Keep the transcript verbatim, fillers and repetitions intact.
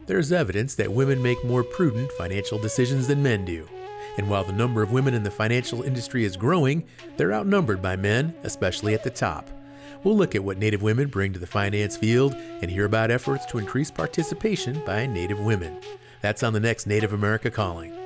There's evidence that women make more prudent financial decisions than men do. And while the number of women in the financial industry is growing, they're outnumbered by men, especially at the top. We'll look at what Native women bring to the finance field and hear about efforts to increase participation by Native women. That's on the next Native America Calling.